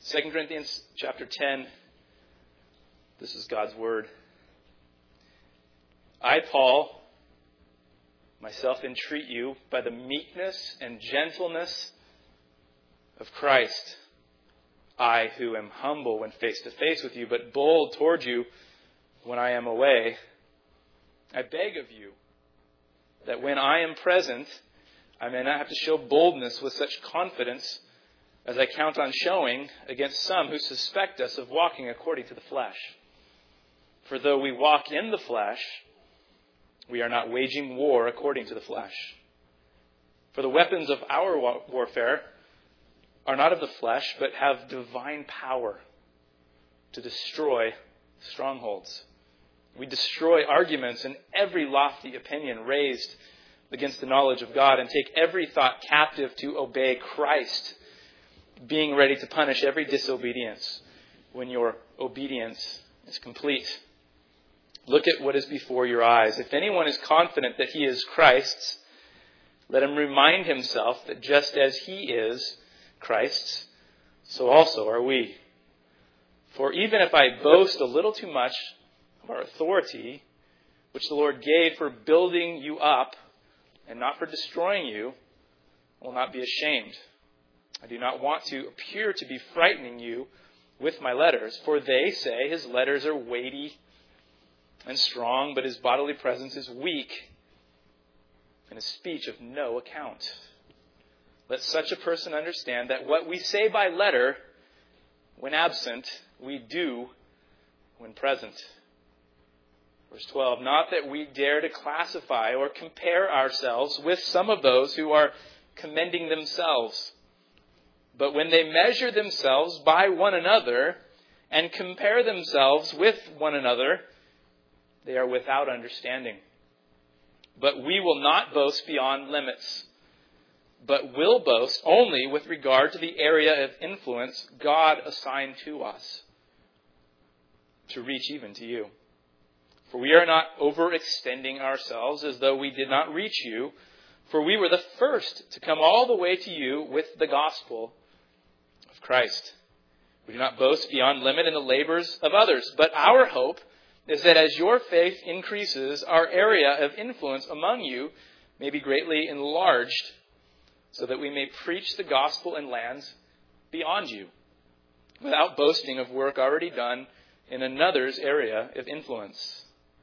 2 Corinthians chapter 10. This is God's word. I, Paul, myself entreat you by the meekness and gentleness of Christ. I, who am humble when face to face with you, but bold toward you when I am away. I beg of you that when I am present, I may not have to show boldness with such confidence as I count on showing against some who suspect us of walking according to the flesh. For though we walk in the flesh, we are not waging war according to the flesh. For the weapons of our warfare are not of the flesh, but have divine power to destroy strongholds. We destroy arguments and every lofty opinion raised against the knowledge of God, and take every thought captive to obey Christ, being ready to punish every disobedience when your obedience is complete. Look at what is before your eyes. If anyone is confident that he is Christ's, let him remind himself that just as he is Christ's, so also are we. For even if I boast a little too much of our authority, which the Lord gave for building you up and not for destroying you, I will not be ashamed. I do not want to appear to be frightening you with my letters, for they say his letters are weighty and strong, but his bodily presence is weak and his speech of no account. Let such a person understand that what we say by letter, when absent, we do when present. Verse 12, not that we dare to classify or compare ourselves with some of those who are commending themselves. But when they measure themselves by one another and compare themselves with one another, they are without understanding. But we will not boast beyond limits, but will boast only with regard to the area of influence God assigned to us to reach even to you. For we are not overextending ourselves as though we did not reach you, for we were the first to come all the way to you with the gospel of Christ. We do not boast beyond limit in the labors of others, but our hope is that as your faith increases, our area of influence among you may be greatly enlarged, so that we may preach the gospel in lands beyond you, without boasting of work already done in another's area of influence.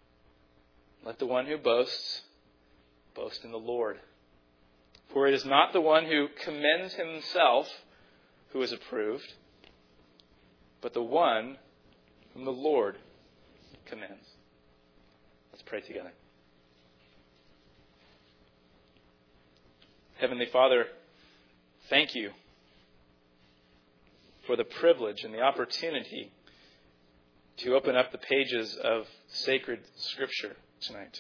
Let the one who boasts, boast in the Lord. For it is not the one who commends himself who is approved, but the one whom the Lord commends. Let's pray together. Heavenly Father, thank you for the privilege and the opportunity to open up the pages of sacred Scripture tonight.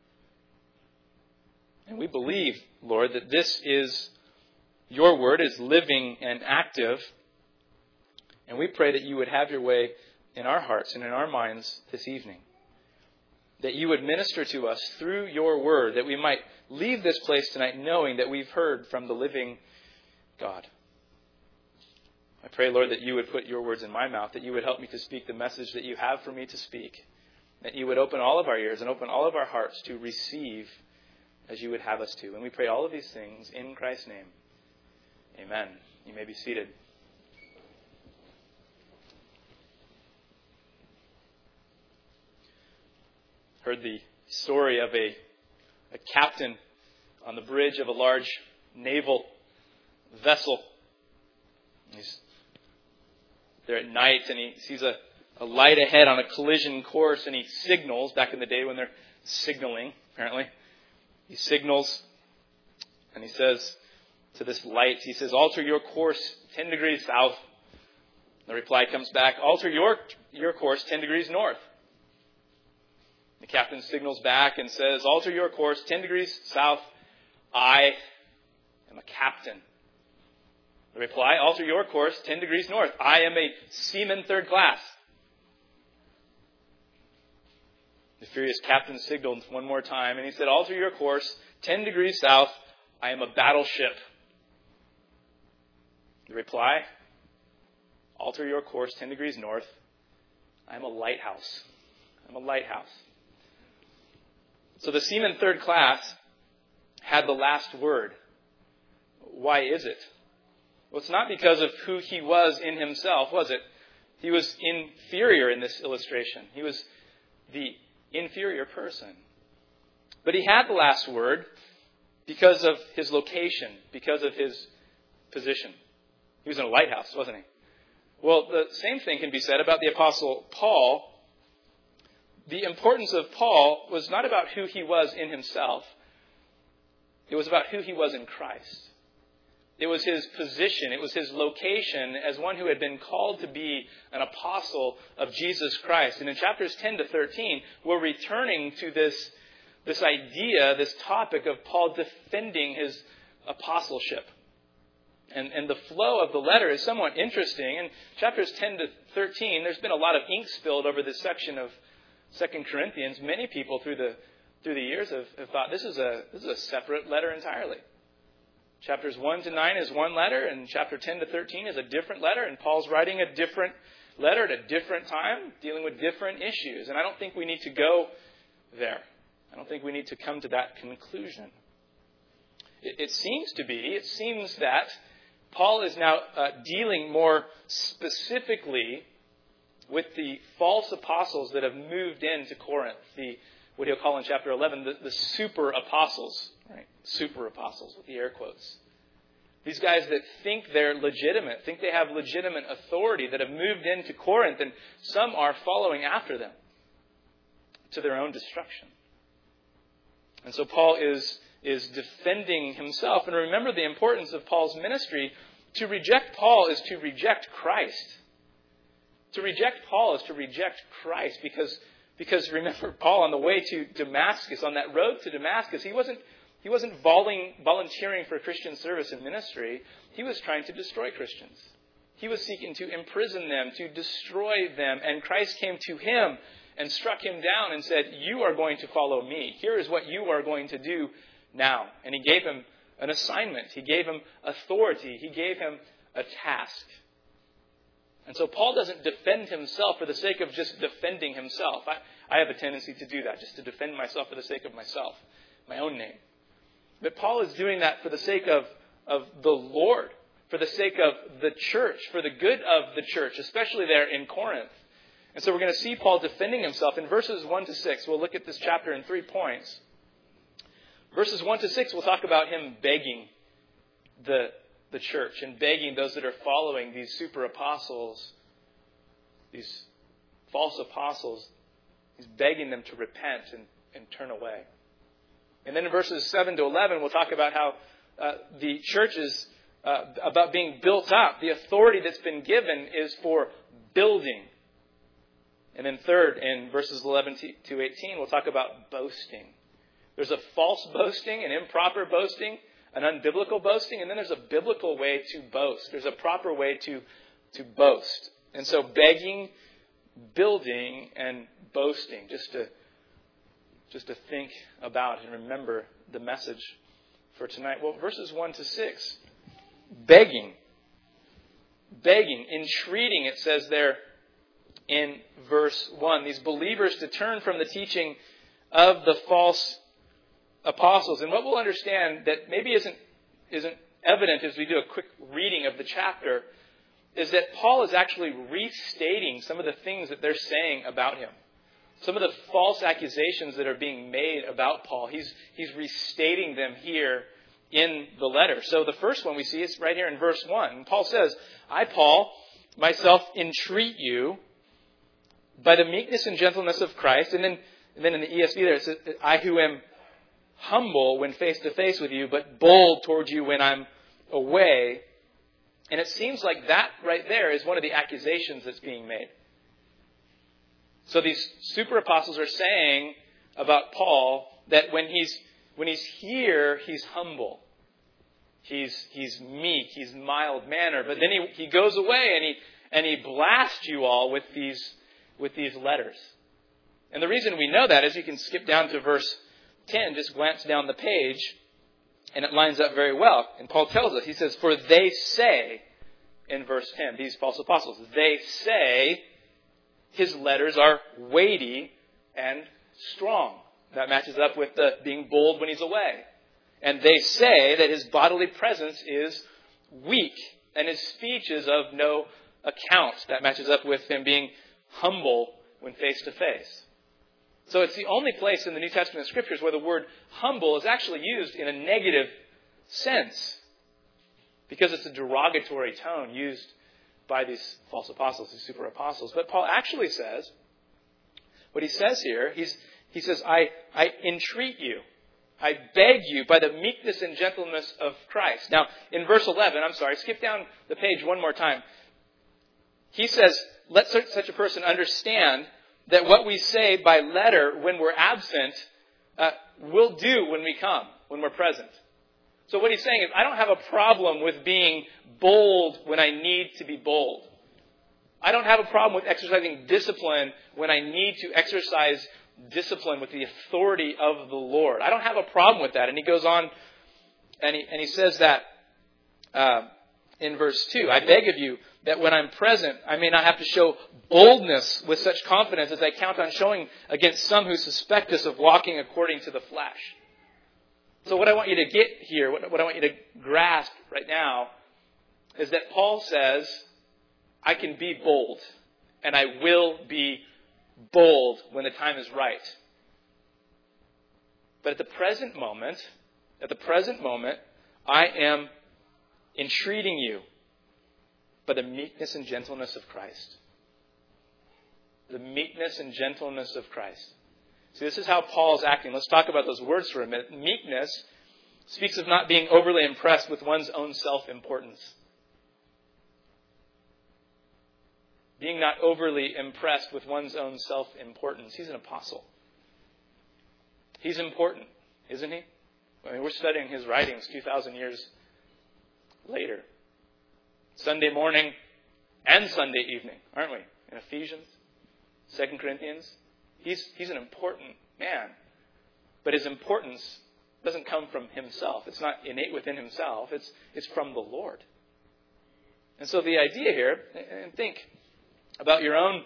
And we believe, Lord, that this is your word is living and active. And we pray that you would have your way in our hearts and in our minds this evening. That you would minister to us through your word, that we might leave this place tonight knowing that we've heard from the living God. I pray, Lord, that you would put your words in my mouth, that you would help me to speak the message that you have for me to speak, that you would open all of our ears and open all of our hearts to receive as you would have us to. And we pray all of these things in Christ's name. Amen. You may be seated. Heard the story of a captain on the bridge of a large naval vessel. He's there at night and he sees a light ahead on a collision course, and he signals, back in the day when they're signaling, apparently. He signals and he says to this light, he says, alter your course 10 degrees south. The reply comes back, alter your course 10 degrees north. The captain signals back and says, alter your course 10 degrees south. I am a captain. The reply, alter your course 10 degrees north. I am a seaman third class. The furious captain signaled one more time and he said, alter your course 10 degrees south. I am a battleship. The reply, alter your course 10 degrees north. I'm a lighthouse. I'm a lighthouse. So the seaman third class had the last word. Why is it? Well, it's not because of who he was in himself, was it? He was inferior in this illustration. He was the inferior person. But he had the last word because of his location, because of his position. He was in a lighthouse, wasn't he? Well, the same thing can be said about the Apostle Paul. The importance of Paul was not about who he was in himself. It was about who he was in Christ. It was his position. It was his location as one who had been called to be an apostle of Jesus Christ. And in chapters 10 to 13, we're returning to this idea, this topic of Paul defending his apostleship. And the flow of the letter is somewhat interesting. In chapters 10 to 13, there's been a lot of ink spilled over this section of 2 Corinthians. Many people through the years have thought this is a separate letter entirely. Chapters 1 to 9 is one letter, and chapter 10 to 13 is a different letter, and Paul's writing a different letter at a different time, dealing with different issues. And I don't think we need to go there. I don't think we need to come to that conclusion. It seems that Paul is now dealing more specifically with the false apostles that have moved into Corinth, what he'll call in chapter 11, the super apostles, right? Super apostles with the air quotes. These guys that think they're legitimate, think they have legitimate authority, that have moved into Corinth, and some are following after them to their own destruction. And so Paul is defending himself. And remember the importance of Paul's ministry. To reject Paul is to reject Christ. To reject Paul is to reject Christ, because remember, Paul on the way to Damascus, on that road to Damascus, he wasn't volunteering for Christian service and ministry. He was trying to destroy Christians. He was seeking to imprison them, to destroy them. And Christ came to him and struck him down and said, "You are going to follow me. Here is what you are going to do now." And he gave him an assignment. He gave him authority. He gave him a task. And so Paul doesn't defend himself for the sake of just defending himself. I have a tendency to do that, just to defend myself for the sake of myself, my own name. But Paul is doing that for the sake of the Lord, for the sake of the church, for the good of the church, especially there in Corinth. And so we're going to see Paul defending himself in verses 1 to 6. We'll look at this chapter in 3 points. Verses 1 to 6, we'll talk about him begging the church and begging those that are following these super apostles, these false apostles. He's begging them to repent and turn away. And then in verses 7 to 11, we'll talk about how the church is about being built up. The authority that's been given is for building. And then third, in verses 11 to 18, we'll talk about boasting. There's a false boasting, an improper boasting, an unbiblical boasting, and then there's a biblical way to boast. There's a proper way to boast. And so begging, building, and boasting, just to think about and remember the message for tonight. Well, verses 1 to 6, begging, entreating, it says there in verse 1, these believers to turn from the teaching of the false apostles. And what we'll understand that maybe isn't evident as we do a quick reading of the chapter is that Paul is actually restating some of the things that they're saying about him. Some of the false accusations that are being made about Paul. He's restating them here in the letter. So the first one we see is right here in verse 1. And Paul says, "I, Paul, myself entreat you by the meekness and gentleness of Christ." And then in the ESV there it says, "I who am humble when face to face with you, but bold towards you when I'm away." And it seems like that right there is one of the accusations that's being made. So these super apostles are saying about Paul that when he's here, he's humble. He's meek, he's mild-mannered, but then he goes away and he blasts you all with these letters. And the reason we know that is you can skip down to verse 10, just glance down the page, and it lines up very well. And Paul tells us, he says, "For they say," in verse 10, these false apostles. They say his letters are weighty and strong. That matches up with the being bold when he's away. And they say that his bodily presence is weak and his speech is of no account. That matches up with him being humble when face to face. So it's the only place in the New Testament scriptures where the word humble is actually used in a negative sense, because it's a derogatory tone used by these false apostles, these super apostles. But Paul actually says, what he says here, he says, I entreat you, I beg you by the meekness and gentleness of Christ. Now, in verse 11, skip down the page one more time. He says, let such a person understand that what we say by letter when we're absent, we'll do when we come, when we're present. So what he's saying is, I don't have a problem with being bold when I need to be bold. I don't have a problem with exercising discipline when I need to exercise discipline with the authority of the Lord. I don't have a problem with that. And he goes on and he says that in verse 2, I beg of you that when I'm present, I may not have to show boldness with such confidence as I count on showing against some who suspect us of walking according to the flesh. So what I want you to get here, what I want you to grasp right now, is that Paul says, I can be bold, and I will be bold when the time is right. But at the present moment, I am entreating you by the meekness and gentleness of Christ. The meekness and gentleness of Christ. See, this is how Paul's acting. Let's talk about those words for a minute. Meekness speaks of not being overly impressed with one's own self-importance. Being not overly impressed with one's own self-importance. He's an apostle. He's important, isn't he? I mean, we're studying his writings 2,000 years later. Sunday morning and Sunday evening, aren't we? In Ephesians, 2 Corinthians. He's an important man. But his importance doesn't come from himself. It's not innate within himself. It's from the Lord. And so the idea here, and think about your own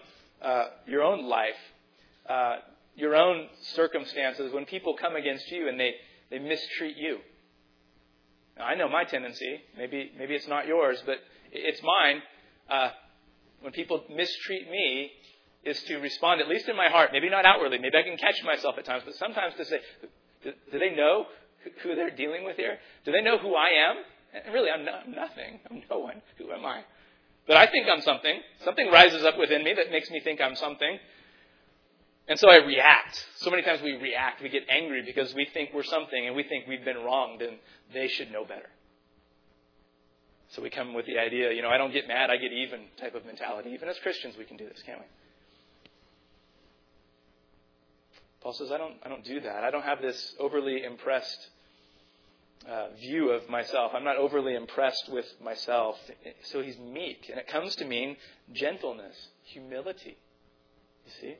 life, your own circumstances, when people come against you and they mistreat you. Now, I know my tendency. Maybe it's not yours, but it's mine. When people mistreat me, is to respond, at least in my heart, maybe not outwardly. Maybe I can catch myself at times, but sometimes to say, do they know who they're dealing with here? Do they know who I am? And really, I'm nothing. I'm no one. Who am I? But I think I'm something. Something rises up within me that makes me think I'm something. And so I react. So many times we react. We get angry because we think we're something and we think we've been wronged and they should know better. So we come with the idea, I don't get mad, I get even type of mentality. Even as Christians, we can do this, can't we? Paul says, I don't do that. I don't have this overly impressed view of myself. I'm not overly impressed with myself. So he's meek. And it comes to mean gentleness, humility. You see?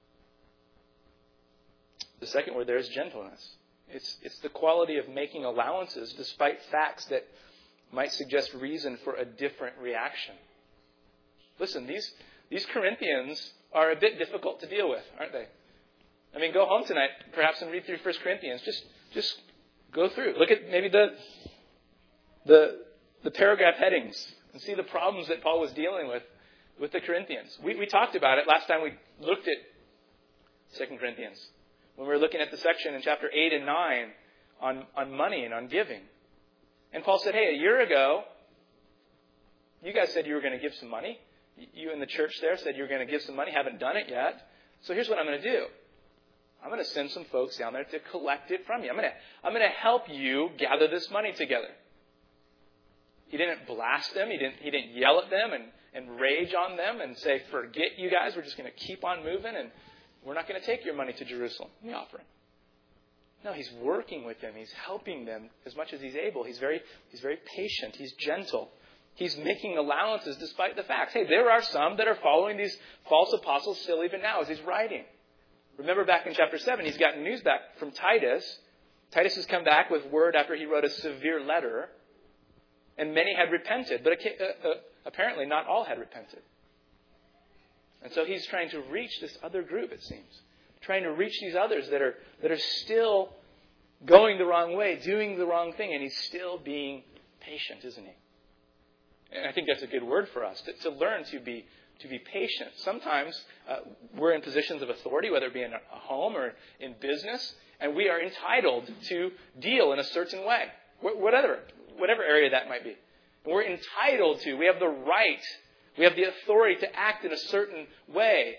The second word there is gentleness. It's the quality of making allowances despite facts that might suggest reason for a different reaction. Listen, these Corinthians are a bit difficult to deal with, aren't they? I mean, go home tonight, perhaps, and read through 1 Corinthians. Just go through. Look at maybe the paragraph headings and see the problems that Paul was dealing with the Corinthians. We talked about it last time we looked at 2 Corinthians, when we were looking at the section in chapter 8 and 9 on money and on giving. And Paul said, hey, a year ago, you guys said you were going to give some money. You in the church there said you were going to give some money. Haven't done it yet. So here's what I'm going to do. I'm going to send some folks down there to collect it from you. I'm going to help you gather this money together. He didn't blast them. He didn't yell at them and rage on them and say, forget you guys. We're just going to keep on moving and we're not going to take your money to Jerusalem, the offering. No, he's working with them. He's helping them as much as he's able. He's very patient. He's gentle. He's making allowances despite the facts. Hey, there are some that are following these false apostles still even now as he's writing. Remember back in chapter 7, he's gotten news back from Titus. Titus has come back with word after he wrote a severe letter. And many had repented, but apparently not all had repented. And so he's trying to reach this other group, it seems. Trying to reach these others that are still going the wrong way, doing the wrong thing, and he's still being patient, isn't he? And I think that's a good word for us, to learn to be patient. Sometimes we're in positions of authority, whether it be in a home or in business, and we are entitled to deal in a certain way, whatever area that might be. And we're entitled to, we have the right, we have the authority to act in a certain way.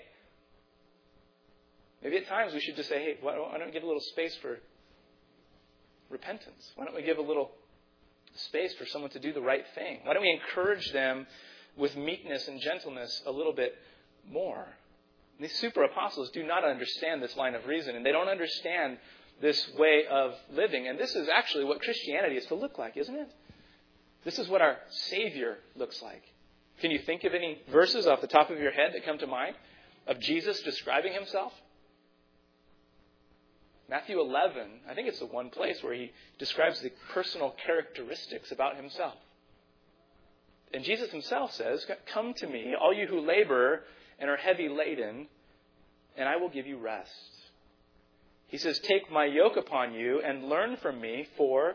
Maybe at times we should just say, hey, why don't we give a little space for repentance? Why don't we give a little space for someone to do the right thing? Why don't we encourage them with meekness and gentleness a little bit more? These super apostles do not understand this line of reason, and they don't understand this way of living. And this is actually what Christianity is to look like, isn't it? This is what our Savior looks like. Can you think of any verses off the top of your head that come to mind of Jesus describing himself? Matthew 11, I think it's the one place where he describes the personal characteristics about himself. And Jesus himself says, "Come to me, all you who labor and are heavy laden, and I will give you rest." He says, "Take my yoke upon you and learn from me, for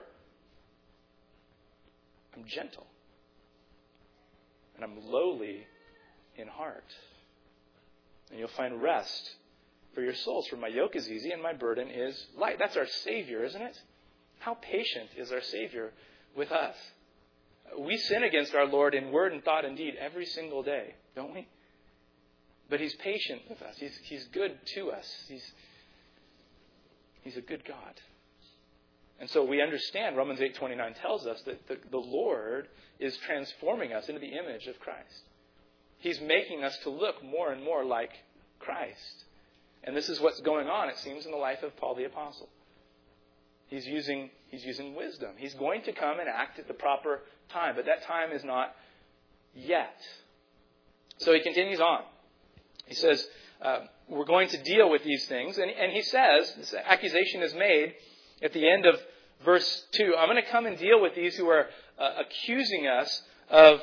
I'm gentle and I'm lowly in heart. And you'll find rest for your souls, for my yoke is easy and my burden is light." That's our Savior, isn't it? How patient is our Savior with us? We sin against our Lord in word and thought and deed every single day, don't we? But he's patient with us. He's good to us. He's a good God. And so we understand, Romans 8:29 tells us that the Lord is transforming us into the image of Christ. He's making us to look more and more like Christ. And this is what's going on, it seems, in the life of Paul the Apostle. He's using wisdom. He's going to come and act at the proper time, but that time is not yet. So he continues on. He says, we're going to deal with these things. And he says, this accusation is made at the end of verse 2. I'm going to come and deal with these who are accusing us of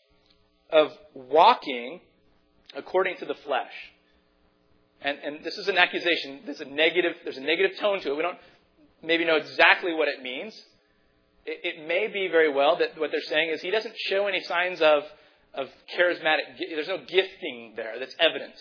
walking according to the flesh. And this is an accusation. There's a negative tone to it. We don't maybe know exactly what it means. It may be very well that what they're saying is he doesn't show any signs of charismatic. There's no gifting there that's evident.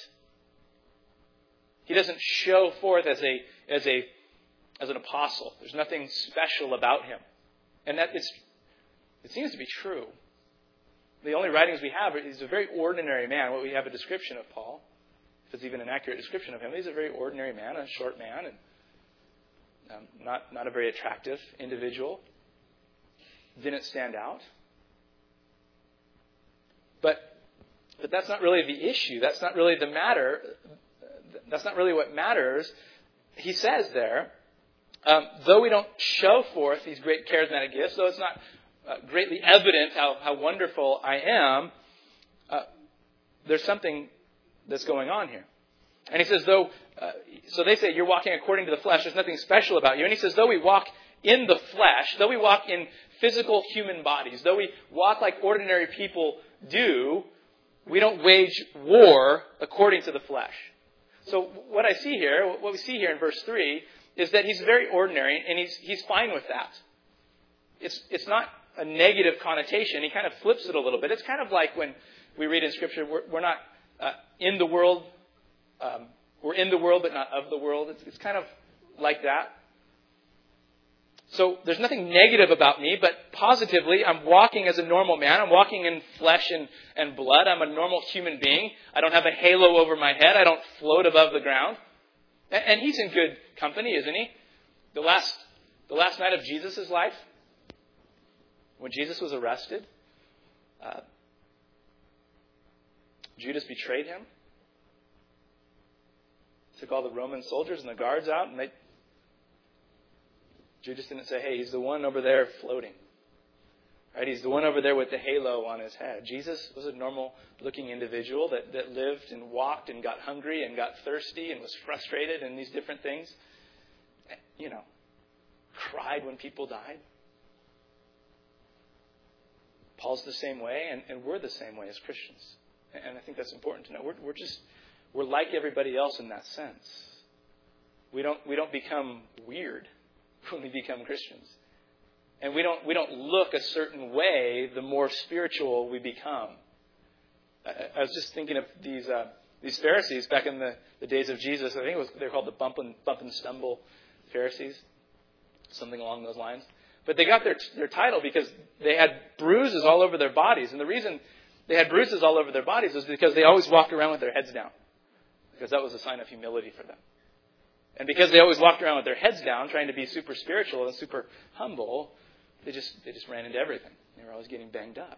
He doesn't show forth as an apostle. There's nothing special about him, and that it seems to be true. The only writings we have, he's a very ordinary man. What we have a description of Paul, if it's even an accurate description of him, he's a very ordinary man, a short man, and not a very attractive individual. Didn't stand out. But that's not really the issue. That's not really the matter. That's not really what matters. He says there, though we don't show forth these great charismatic gifts, though it's not greatly evident how wonderful I am, there's something that's going on here. And he says, so they say you're walking according to the flesh, there's nothing special about you. And he says, though we walk in the flesh, though we walk in physical human bodies, though we walk like ordinary people do, we don't wage war according to the flesh. So what we see here in verse 3 is that he's very ordinary, and he's fine with that. It's not a negative connotation. He kind of flips it a little bit. It's kind of like when we read in Scripture, we're not in the world. We're in the world, but not of the world. It's kind of like that. So there's nothing negative about me, but positively, I'm walking as a normal man. I'm walking in flesh and blood. I'm a normal human being. I don't have a halo over my head. I don't float above the ground. And he's in good company, isn't he? The last night of Jesus' life, when Jesus was arrested, Judas betrayed him. Took all the Roman soldiers and the guards out, and Judas didn't say, hey, he's the one over there floating. Right? He's the one over there with the halo on his head. Jesus was a normal-looking individual that lived and walked and got hungry and got thirsty and was frustrated and these different things. Cried when people died. Paul's the same way, and we're the same way as Christians. And I think that's important to know. We're like everybody else in that sense. We don't become weird when we become Christians. And we don't look a certain way the more spiritual we become. I was just thinking of these Pharisees back in the days of Jesus. I think they're called the bump and stumble Pharisees, something along those lines. But they got their title because they had bruises all over their bodies. And the reason they had bruises all over their bodies was because they always walked around with their heads down. Because that was a sign of humility for them. And because they always walked around with their heads down, trying to be super spiritual and super humble, they just ran into everything. They were always getting banged up.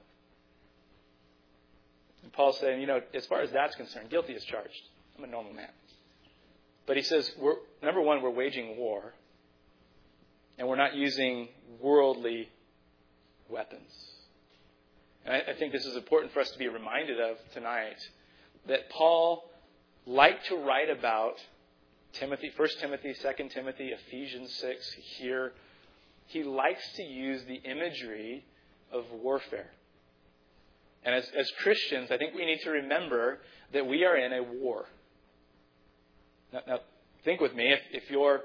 And Paul's saying, as far as that's concerned, guilty as charged. I'm a normal man. But he says, number one, we're waging war. And we're not using worldly weapons. And I think this is important for us to be reminded of tonight, that Paul liked to write about Timothy, 1 Timothy, 2 Timothy, Ephesians 6 here. He likes to use the imagery of warfare. And as Christians, I think we need to remember that we are in a war. Now think with me, if you're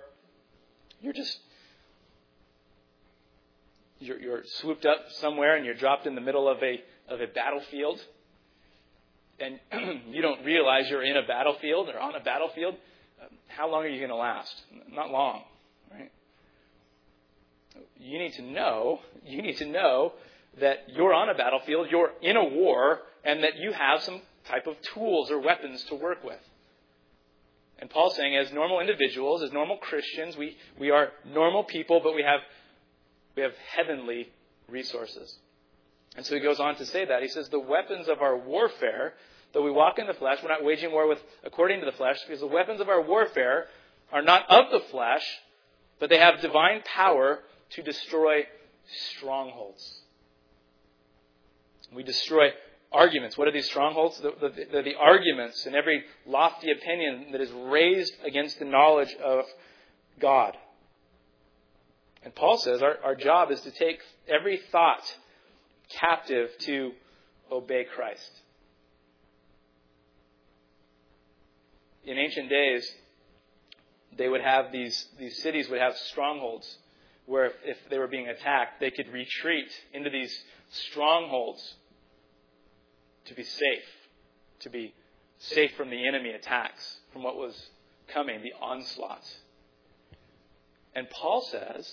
swooped up somewhere and you're dropped in the middle of a battlefield, and you don't realize you're in a battlefield or on a battlefield, how long are you going to last? Not long, right? You need to know that you're on a battlefield, you're in a war, and that you have some type of tools or weapons to work with. And Paul's saying, as normal individuals, as normal Christians, we are normal people, but we have heavenly resources. And so he goes on to say that. He says, the weapons of our warfare, though we walk in the flesh, we're not waging war according to the flesh, because the weapons of our warfare are not of the flesh, but they have divine power to destroy strongholds. We destroy arguments. What are these strongholds? They're the arguments and every lofty opinion that is raised against the knowledge of God. And Paul says our job is to take every thought captive to obey Christ. In ancient days, they would have these cities would have strongholds where if they were being attacked, they could retreat into these strongholds to be safe from the enemy attacks, from what was coming, the onslaughts. And Paul says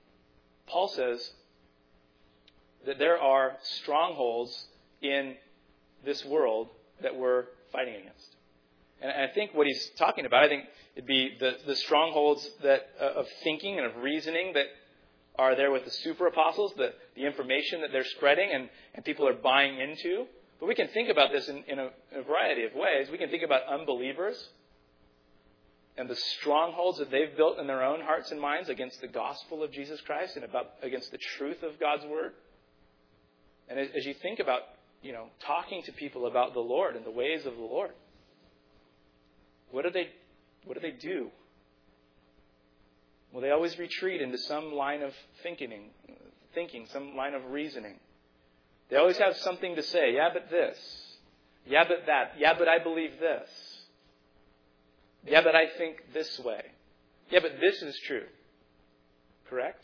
that there are strongholds in this world that we're fighting against. And I think what he's talking about, I think it'd be the strongholds of thinking and of reasoning that are there with the super apostles, the information that they're spreading and people are buying into. But we can think about this in a variety of ways. We can think about unbelievers and the strongholds that they've built in their own hearts and minds against the gospel of Jesus Christ and against the truth of God's word. And as you think about, talking to people about the Lord and the ways of the Lord, what do they do? Well, they always retreat into some line of thinking, some line of reasoning. They always have something to say. Yeah, but this. Yeah, but that. Yeah, but I believe this. Yeah, but I think this way. Yeah, but this is true. Correct?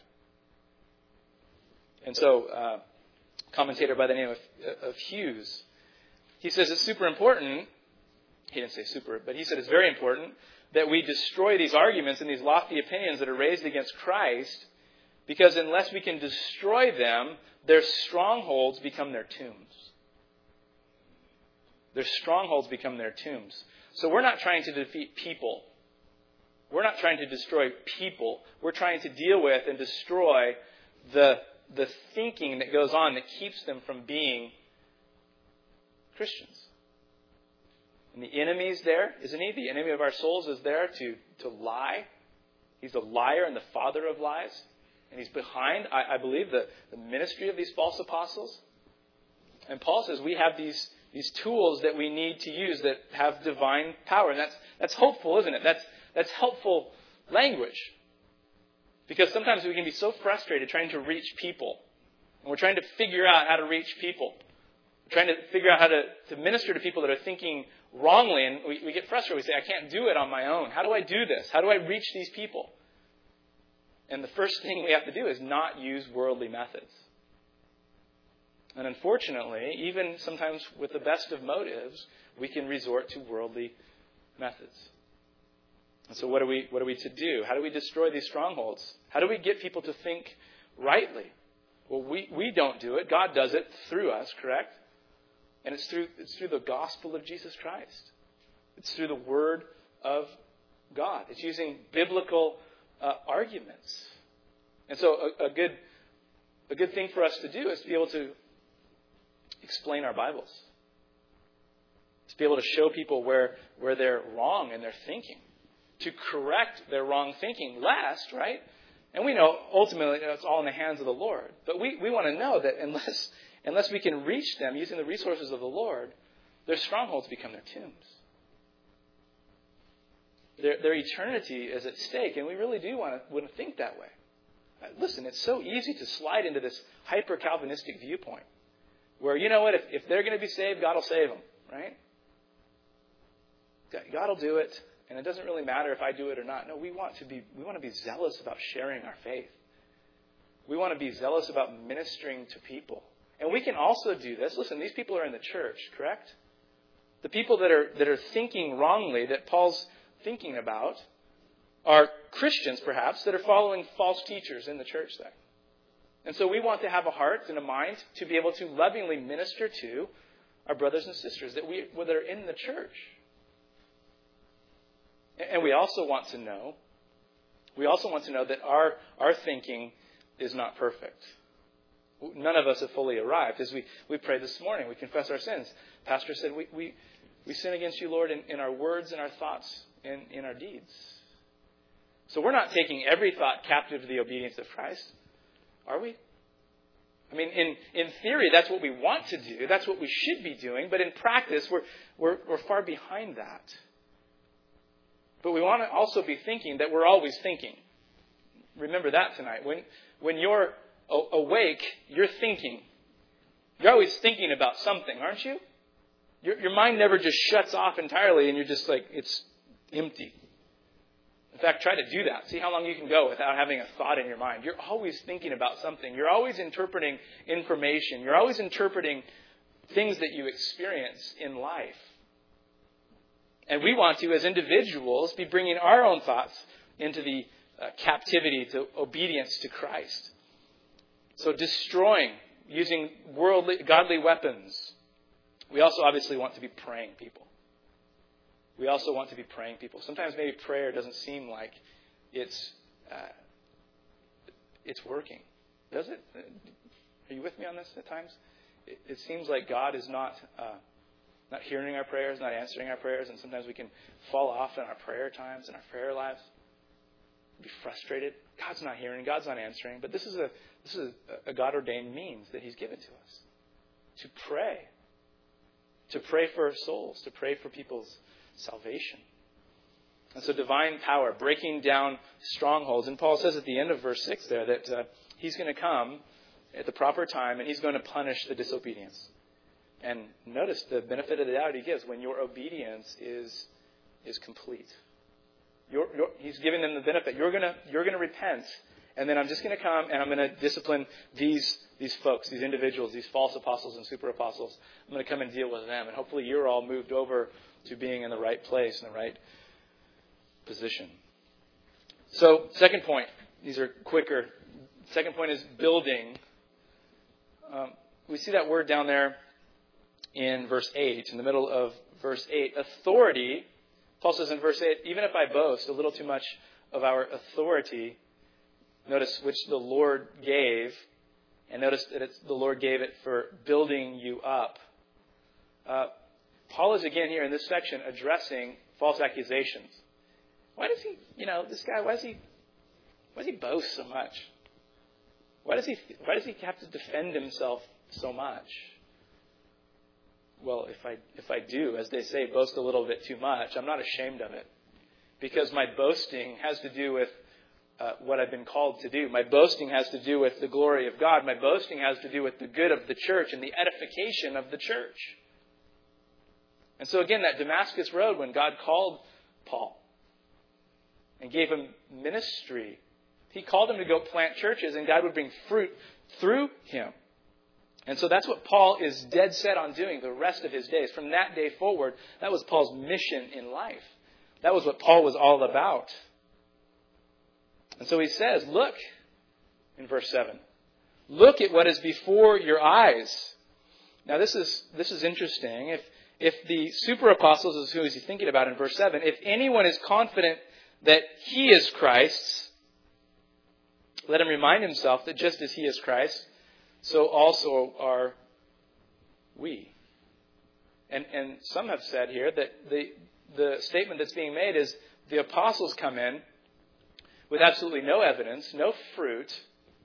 And so, a commentator by the name of Hughes, he says it's super important. He didn't say super, but he said it's very important that we destroy these arguments and these lofty opinions that are raised against Christ, because unless we can destroy them, their strongholds become their tombs. Their strongholds become their tombs. So we're not trying to defeat people. We're not trying to destroy people. We're trying to deal with and destroy the thinking that goes on that keeps them from being Christians. And the enemy is there, isn't he? The enemy of our souls is there to lie. He's a liar and the father of lies. And he's behind, I believe, the ministry of these false apostles. And Paul says we have these tools that we need to use that have divine power. And that's hopeful, isn't it? That's helpful language. Because sometimes we can be so frustrated trying to reach people And we're trying to figure out how to reach people. We're trying to figure out how to minister to people that are thinking wrongly. And we get frustrated. We say, I can't do it on my own. How do I do this? How do I reach these people? And the first thing we have to do is not use worldly methods. And unfortunately, even sometimes with the best of motives, we can resort to worldly methods. And so what are we to do? How do we destroy these strongholds? How do we get people to think rightly? Well, we don't do it. God does it through us, correct? And it's through the gospel of Jesus Christ. It's through the Word of God. It's using biblical arguments. And so a good thing for us to do is to be able to explain our Bibles. To be able to show people where they're wrong in their thinking. To correct their wrong thinking lest, right? And we know ultimately it's all in the hands of the Lord. But we want to know that unless we can reach them using the resources of the Lord, their strongholds become their tombs. Their eternity is at stake, and we really do want to think that way. Listen, it's so easy to slide into this hyper-Calvinistic viewpoint where, you know what, if they're going to be saved, God will save them, right? God will do it, and it doesn't really matter if I do it or not. No, we want to be zealous about sharing our faith. We want to be zealous about ministering to people. And we can also do this. Listen, these people are in the church, correct? The people that are thinking wrongly, that Paul's thinking about, are Christians, perhaps, that are following false teachers in the church there. And so we want to have a heart and a mind to be able to lovingly minister to our brothers and sisters that are in the church. And we also want to know that our thinking is not perfect. None of us have fully arrived. As we prayed this morning, we confess our sins. Pastor said, we sin against you, Lord, in our words and our thoughts and in our deeds. So we're not taking every thought captive to the obedience of Christ, are we? I mean, in theory, that's what we want to do. That's what we should be doing. But in practice, we're far behind that. But we want to also be thinking that we're always thinking. Remember that tonight. When you're awake, you're thinking. You're always thinking about something, aren't you? Your mind never just shuts off entirely and you're just like, it's empty. In fact, try to do that. See how long you can go without having a thought in your mind. You're always thinking about something. You're always interpreting information. You're always interpreting things that you experience in life. And we want to, as individuals, be bringing our own thoughts into the captivity to obedience to Christ. So destroying, using godly weapons. We also obviously want to be praying people. Sometimes maybe prayer doesn't seem like it's working. Does it? Are you with me on this at times? It seems like God is not hearing our prayers, not answering our prayers, and sometimes we can fall off in our prayer times and our prayer lives. Be frustrated. God's not hearing. God's not answering. But this is a God-ordained means that He's given to us to pray. To pray for our souls, to pray for people's salvation. And so divine power, breaking down strongholds. And Paul says at the end of verse 6 there that He's going to come at the proper time and He's going to punish the disobedience. And notice the benefit of the doubt He gives when your obedience is complete. He's giving them the benefit. You're going to repent, and then I'm just going to come and I'm going to discipline these folks, these individuals, these false apostles and super apostles. I'm going to come and deal with them, and hopefully you're all moved over to being in the right place, in the right position. So, second point. These are quicker. Second point is building. We see that word down there in verse 8, in the middle of verse 8. Authority, Paul says in verse 8, even if I boast a little too much of our authority, notice which the Lord gave, and notice that the Lord gave it for building you up. Paul is again here in this section addressing false accusations. Why does he, this guy, why does he boast so much? Why does he have to defend himself so much? Well, if I do, as they say, boast a little bit too much, I'm not ashamed of it. Because my boasting has to do with what I've been called to do. My boasting has to do with the glory of God. My boasting has to do with the good of the church and the edification of the church. And so again, that Damascus Road, when God called Paul and gave him ministry, He called him to go plant churches, and God would bring fruit through him. And so that's what Paul is dead set on doing the rest of his days. From that day forward, that was Paul's mission in life. That was what Paul was all about. And so he says, look, in verse 7, look at what is before your eyes. Now this is interesting. If the super apostles is who he's thinking about in verse 7, if anyone is confident that he is Christ's, let him remind himself that just as he is Christ, so also are we. And some have said here that the statement that's being made is the apostles come in with absolutely no evidence, no fruit,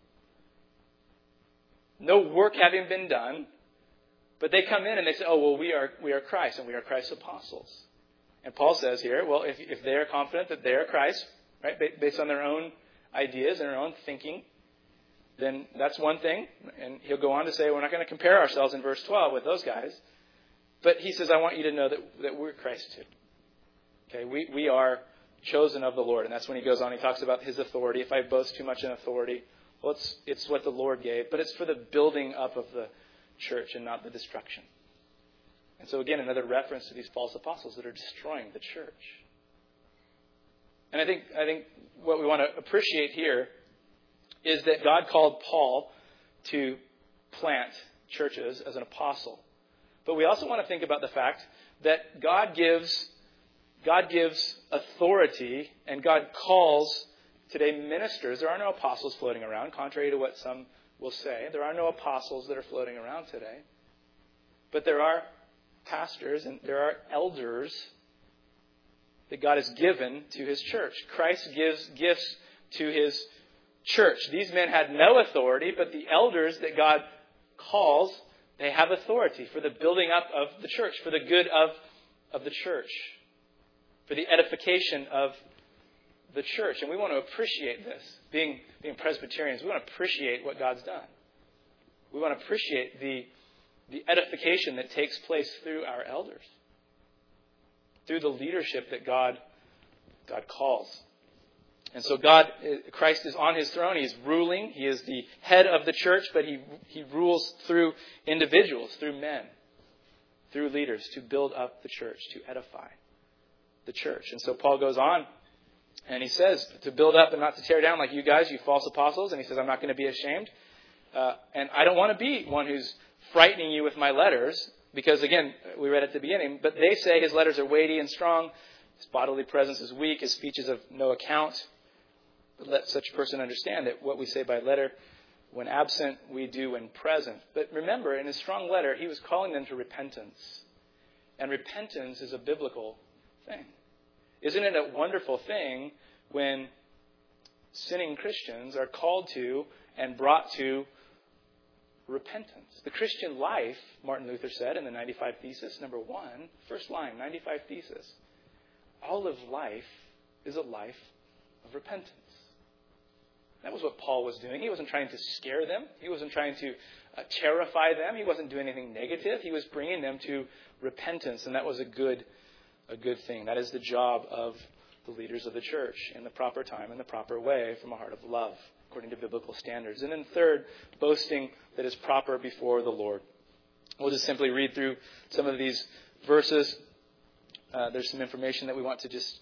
no work having been done, but they come in and they say, oh, well, we are Christ, and we are Christ's apostles. And Paul says here, well, if they are confident that they are Christ, right, based on their own ideas and their own thinking, then that's one thing. And he'll go on to say, we're not going to compare ourselves in verse 12 with those guys. But he says, I want you to know that we're Christ too. Okay, we are chosen of the Lord. And that's when he goes on, he talks about his authority. If I boast too much in authority, well, it's what the Lord gave, but it's for the building up of the church and not the destruction. And so again, another reference to these false apostles that are destroying the church. And I think what we want to appreciate here is that God called Paul to plant churches as an apostle. But we also want to think about the fact that God gives authority, and God calls today ministers. There are no apostles floating around, contrary to what some will say. There are no apostles that are floating around today. But there are pastors and there are elders that God has given to His church. Christ gives gifts to His church. These men had no authority, but the elders that God calls, they have authority for the building up of the church, for the good of the church, for the edification of the church. And we want to appreciate this. Being Presbyterians, we want to appreciate what God's done. We want to appreciate the edification that takes place through our elders, through the leadership that God calls. And so Christ is on His throne. He's ruling. He is the head of the church, but He rules through individuals, through men, through leaders to build up the church, to edify the church. And so Paul goes on and he says to build up and not to tear down like you guys, you false apostles. And he says, I'm not going to be ashamed. And I don't want to be one who's frightening you with my letters, because again, we read at the beginning, but they say his letters are weighty and strong. His bodily presence is weak. His speech is of no account. But let such a person understand that what we say by letter, when absent, we do when present. But remember, in his strong letter, he was calling them to repentance. And repentance is a biblical thing. Isn't it a wonderful thing when sinning Christians are called to and brought to repentance? The Christian life, Martin Luther said in the 95 Thesis, number 1, first line, 95 Thesis, all of life is a life of repentance. That was what Paul was doing. He wasn't trying to scare them. He wasn't trying to terrify them. He wasn't doing anything negative. He was bringing them to repentance, and that was a good thing. That is the job of the leaders of the church in the proper time, in the proper way, from a heart of love, according to biblical standards. And then third, boasting that is proper before the Lord. We'll just simply read through some of these verses. There's some information that we want to just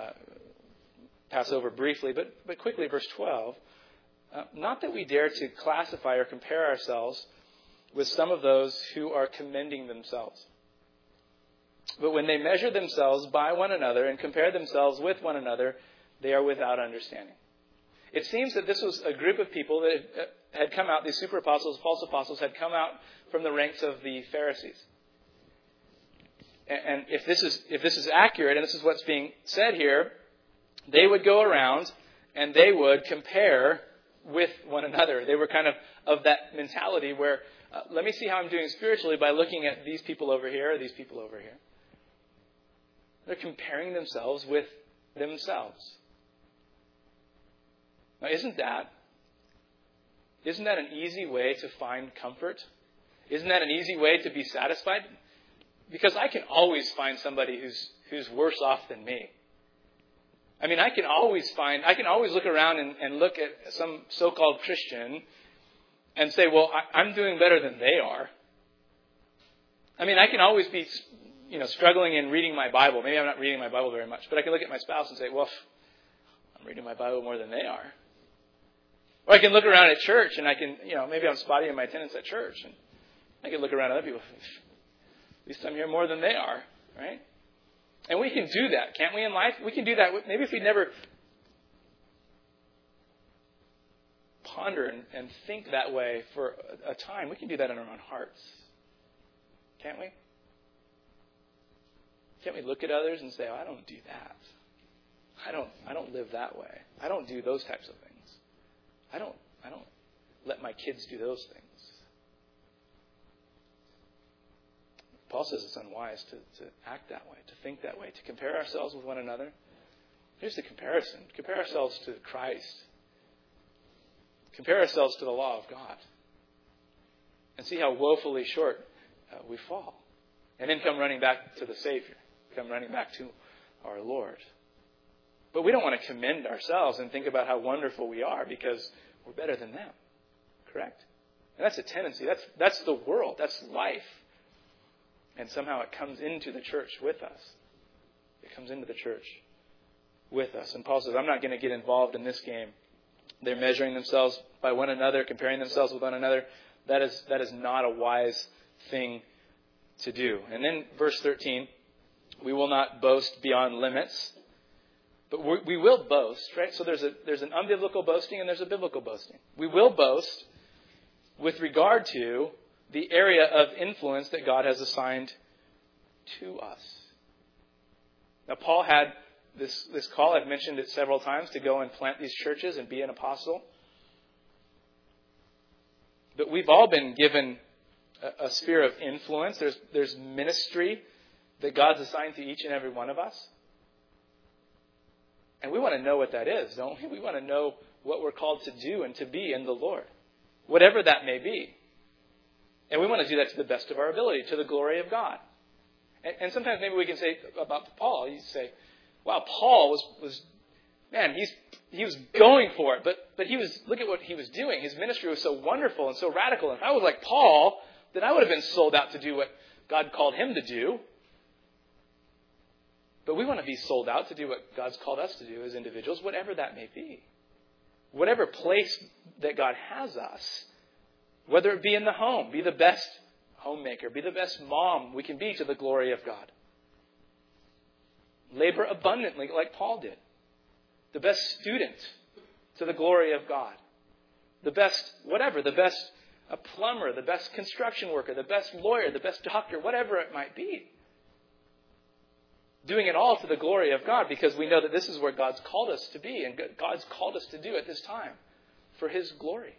pass over briefly, but quickly, verse 12. Not that we dare to classify or compare ourselves with some of those who are commending themselves. But when they measure themselves by one another and compare themselves with one another, they are without understanding. It seems that this was a group of people that had come out, these super apostles, false apostles, had come out from the ranks of the Pharisees. And if this is accurate, and this is what's being said here, they would go around and they would compare with one another. They were kind of that mentality where, let me see how I'm doing spiritually by looking at these people over here or these people over here. They're comparing themselves with themselves. Now, isn't that an easy way to find comfort? Isn't that an easy way to be satisfied? Because I can always find somebody who's worse off than me. I mean, I can always look around and look at some so-called Christian and say, well, I'm doing better than they are. I mean, I can always be, struggling in reading my Bible. Maybe I'm not reading my Bible very much, but I can look at my spouse and say, well, I'm reading my Bible more than they are. Or I can look around at church and I can, maybe I'm spotty in my attendance at church, and I can look around at other people. At least I'm here more than they are, right? And we can do that, can't we, in life? We can do that. Maybe if we never ponder and think that way for a time, we can do that in our own hearts. Can't we? Can't we look at others and say, oh, I don't do that. I don't live that way. I don't do those types of things. I don't let my kids do those things. Paul says it's unwise to act that way, to think that way, to compare ourselves with one another. Here's the comparison. Compare ourselves to Christ. Compare ourselves to the law of God. And see how woefully short we fall. And then come running back to the Savior. Come running back to our Lord. But we don't want to commend ourselves and think about how wonderful we are because we're better than them. Correct? And that's a tendency. That's the world. That's life. And somehow it comes into the church with us. It comes into the church with us. And Paul says, I'm not going to get involved in this game. They're measuring themselves by one another, comparing themselves with one another. That is not a wise thing to do. And then verse 13, we will not boast beyond limits. But we will boast, right? So there's an unbiblical boasting and there's a biblical boasting. We will boast with regard to the area of influence that God has assigned to us. Now, Paul had this call, I've mentioned it several times, to go and plant these churches and be an apostle. But we've all been given a sphere of influence. There's ministry that God's assigned to each and every one of us. And we want to know what that is, don't we? We want to know what we're called to do and to be in the Lord, whatever that may be. And we want to do that to the best of our ability, to the glory of God. And sometimes maybe we can say about Paul, you say, wow, Paul he was going for it, but look at what he was doing. His ministry was so wonderful and so radical. If I was like Paul, then I would have been sold out to do what God called him to do. But we want to be sold out to do what God's called us to do as individuals, whatever that may be. Whatever place that God has us, whether it be in the home, be the best homemaker, be the best mom we can be to the glory of God. Labor abundantly like Paul did. The best student to the glory of God. The best a plumber, the best construction worker, the best lawyer, the best doctor, whatever it might be. Doing it all to the glory of God because we know that this is where God's called us to be and God's called us to do at this time for His glory.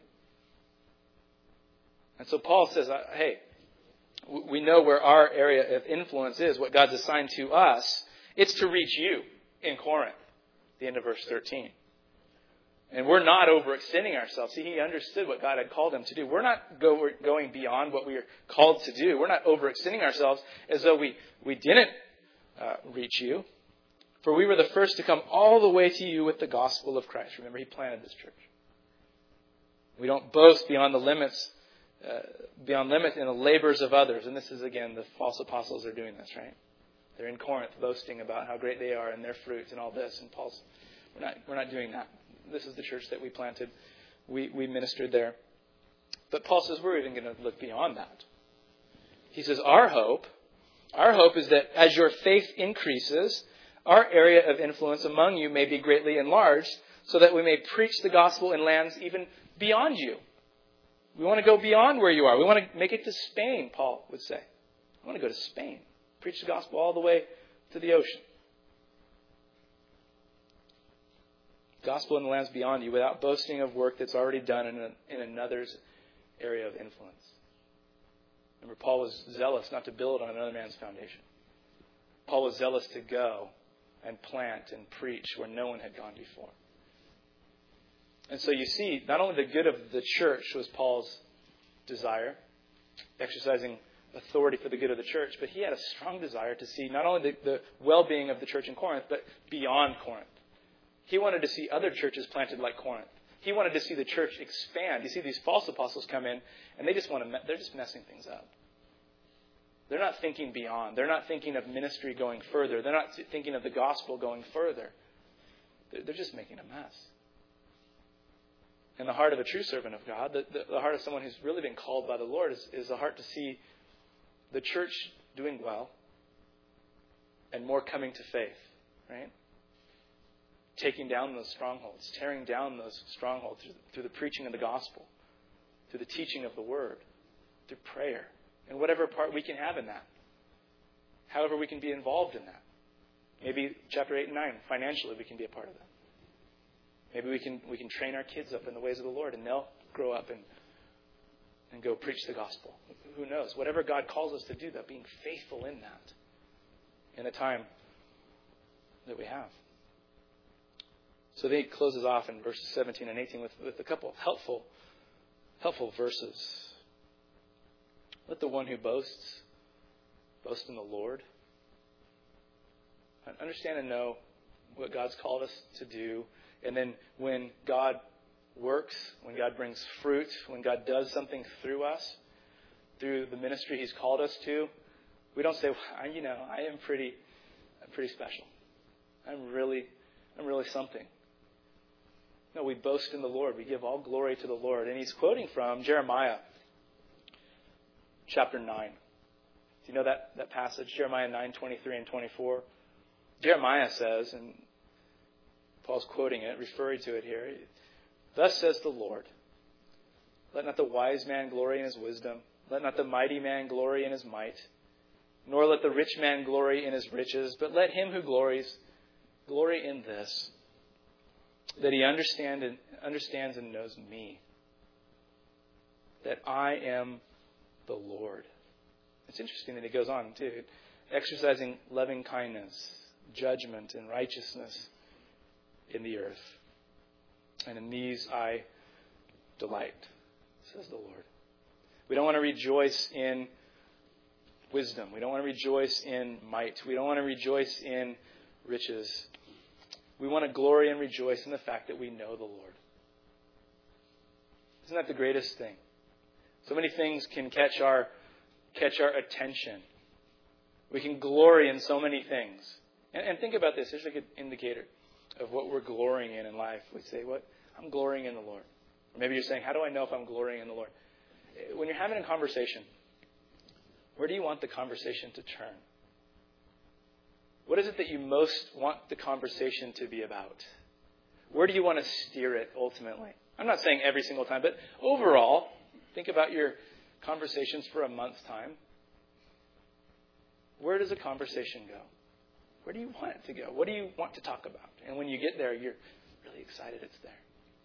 And so Paul says, hey, we know where our area of influence is, what God's assigned to us. It's to reach you in Corinth, the end of verse 13. And we're not overextending ourselves. See, he understood what God had called him to do. We're not going beyond what we are called to do. We're not overextending ourselves as though we didn't reach you. For we were the first to come all the way to you with the gospel of Christ. Remember, he planted this church. We don't boast beyond the limits, in the labors of others. And this is, again, the false apostles are doing this, right? They're in Corinth boasting about how great they are and their fruits and all this. And Paul's, we're not doing that. This is the church that we planted. We ministered there. But Paul says we're even going to look beyond that. He says our hope is that as your faith increases, our area of influence among you may be greatly enlarged so that we may preach the gospel in lands even beyond you. We want to go beyond where you are. We want to make it to Spain, Paul would say. I want to go to Spain. Preach the gospel all the way to the ocean. Gospel in the lands beyond you without boasting of work that's already done in another's area of influence. Remember, Paul was zealous not to build on another man's foundation. Paul was zealous to go and plant and preach where no one had gone before. And so you see, not only the good of the church was Paul's desire, exercising authority for the good of the church, but he had a strong desire to see not only the well-being of the church in Corinth, but beyond Corinth. He wanted to see other churches planted like Corinth. He wanted to see the church expand. You see these false apostles come in, and they're just messing things up. They're not thinking beyond. They're not thinking of ministry going further. They're not thinking of the gospel going further. They're just making a mess. And the heart of a true servant of God, the heart of someone who's really been called by the Lord, is a heart to see the church doing well and more coming to faith, right? Taking down those strongholds, tearing down those strongholds through the preaching of the gospel, through the teaching of the word, through prayer, and whatever part we can have in that. However we can be involved in that. Maybe chapter 8 and 9, financially we can be a part of that. Maybe we can train our kids up in the ways of the Lord, and they'll grow up and go preach the gospel. Who knows? Whatever God calls us to do, that being faithful in that, in the time that we have. So then he closes off in verses 17 and 18 with a couple helpful verses. Let the one who boasts boast in the Lord. Understand and know what God's called us to do. And then when God works, when God brings fruit, when God does something through us, through the ministry He's called us to, we don't say, well, I'm pretty special. I'm really something. No, we boast in the Lord. We give all glory to the Lord. And he's quoting from Jeremiah chapter 9. Do you know that passage? Jeremiah 9, 23 and 24. Jeremiah says, and Paul's quoting it, referring to it here, thus says the Lord, let not the wise man glory in his wisdom, let not the mighty man glory in his might, nor let the rich man glory in his riches, but let him who glories glory in this, that he understands and knows me, that I am the Lord. It's interesting that he goes on, too, exercising loving kindness, judgment, and righteousness in the earth. And in these I delight, says the Lord. We don't want to rejoice in wisdom. We don't want to rejoice in might. We don't want to rejoice in riches. We want to glory and rejoice in the fact that we know the Lord. Isn't that the greatest thing? So many things can catch our attention. We can glory in so many things. And think about this. Here's a good indicator of what we're glorying in life. We say, "What? I'm glorying in the Lord." Or maybe you're saying, "How do I know if I'm glorying in the Lord?" When you're having a conversation, where do you want the conversation to turn? What is it that you most want the conversation to be about? Where do you want to steer it ultimately? I'm not saying every single time, but overall, think about your conversations for a month's time. Where does a conversation go? Where do you want it to go? What do you want to talk about? And when you get there, you're really excited it's there.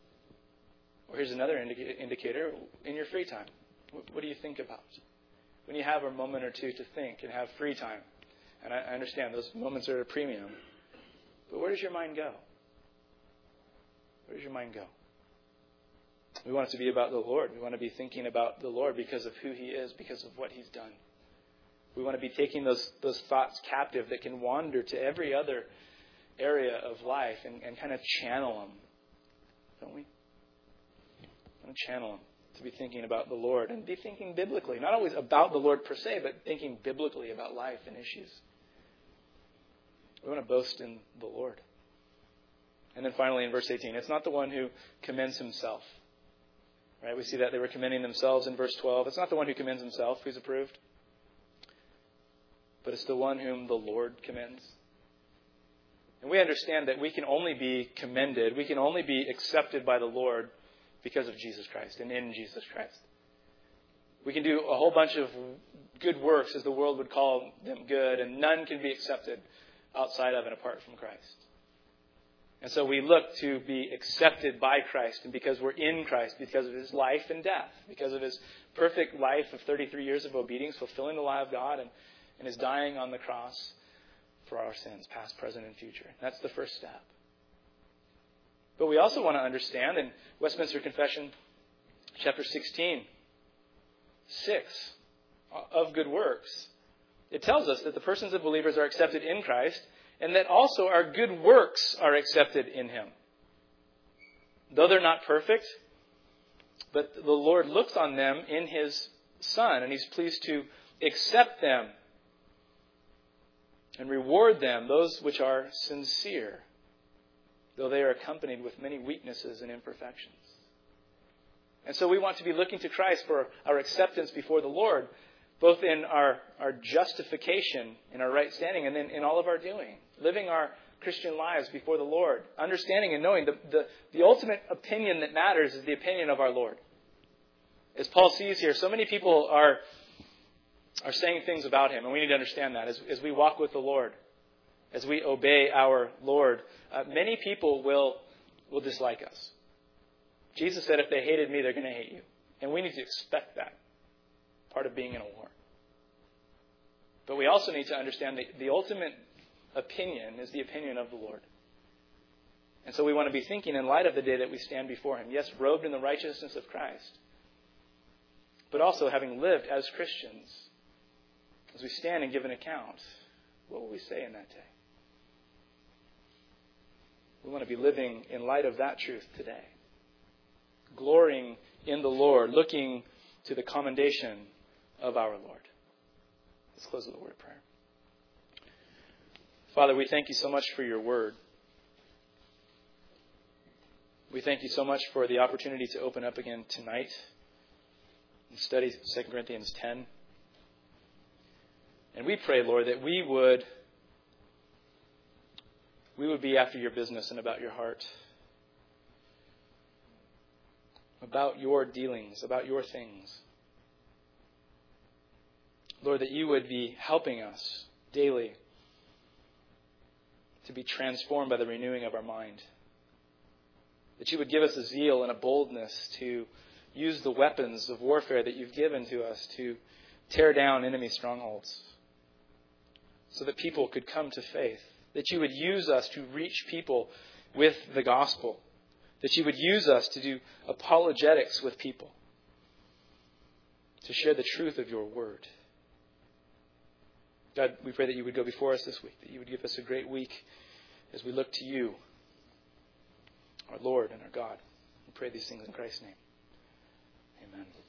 Or here's another indicator in your free time. What do you think about? When you have a moment or two to think and have free time, and I understand those moments are at a premium, but where does your mind go? Where does your mind go? We want it to be about the Lord. We want to be thinking about the Lord because of who He is, because of what He's done. We want to be taking those thoughts captive that can wander to every other area of life and kind of channel them, don't we? And channel them to be thinking about the Lord and be thinking biblically. Not always about the Lord per se, but thinking biblically about life and issues. We want to boast in the Lord. And then finally in verse 18, it's not the one who commends himself. Right? We see that they were commending themselves in verse 12. It's not the one who commends himself who's approved, but it's the one whom the Lord commends. And we understand that we can only be commended, we can only be accepted by the Lord because of Jesus Christ and in Jesus Christ. We can do a whole bunch of good works, as the world would call them good, and none can be accepted outside of and apart from Christ. And so we look to be accepted by Christ, and because we're in Christ, because of His life and death, because of His perfect life of 33 years of obedience, fulfilling the law of God, and His dying on the cross for our sins, past, present, and future. That's the first step. But we also want to understand in Westminster Confession, chapter 16, 6, of good works, it tells us that the persons of believers are accepted in Christ, and that also our good works are accepted in Him. Though they're not perfect, but the Lord looks on them in His Son, and He's pleased to accept them and reward them, those which are sincere, though they are accompanied with many weaknesses and imperfections. And so we want to be looking to Christ for our acceptance before the Lord, both in our justification, in our right standing, and then in all of our doing. Living our Christian lives before the Lord. Understanding and knowing the ultimate opinion that matters is the opinion of our Lord. As Paul sees here, so many people are saying things about Him, and we need to understand that. As we walk with the Lord, as we obey our Lord, many people will dislike us. Jesus said, if they hated me, they're going to hate you. And we need to expect that. Part of being in a war. But we also need to understand the ultimate opinion is the opinion of the Lord. And so we want to be thinking in light of the day that we stand before Him. Yes, robed in the righteousness of Christ. But also having lived as Christians. As we stand and give an account, what will we say in that day? We want to be living in light of that truth today. Glorying in the Lord, looking to the commendation of our Lord. Let's close with a word of prayer. Father, we thank You so much for Your word. We thank You so much for the opportunity to open up again tonight and study 2 Corinthians 10. And we pray, Lord, that we would be after Your business and about Your heart. About Your dealings, about Your things. Lord, that You would be helping us daily to be transformed by the renewing of our mind. That You would give us a zeal and a boldness to use the weapons of warfare that You've given to us to tear down enemy strongholds so that people could come to faith. That You would use us to reach people with the gospel. That You would use us to do apologetics with people. To share the truth of Your word. God, we pray that You would go before us this week. That You would give us a great week as we look to You, our Lord and our God. We pray these things in Christ's name. Amen.